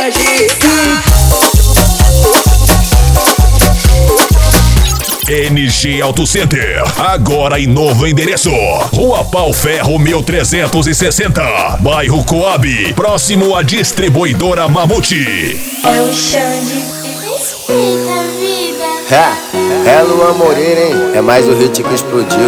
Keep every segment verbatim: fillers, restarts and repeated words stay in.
N G Auto Center, agora em novo endereço. Rua Pau Ferro mil trezentos e sessenta, bairro Coab, próximo à distribuidora Mamute. É o Xande, respeita a vida. É, é Luan Moreira, hein? É mais o hit que explodiu.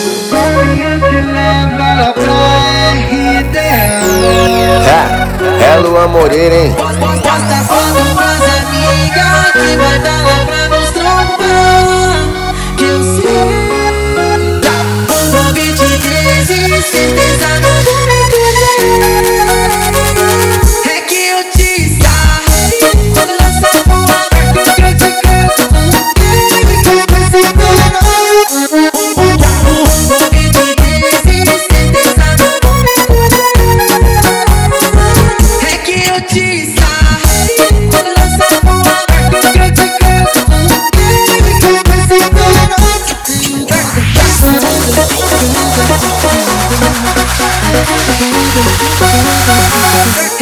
É, é Luan Moreira, hein? Posta foto pras amigas que vai dar lá pra nos trombar. Que eu sei no vinte e três e certeza não vou me perder. É que eu te sarrei quando lançar o ar que eu te canto. Que você não no vinte e três e certeza não vou me perder. É que eu te sarrei quando lançar o ar que eu te canto. Que você não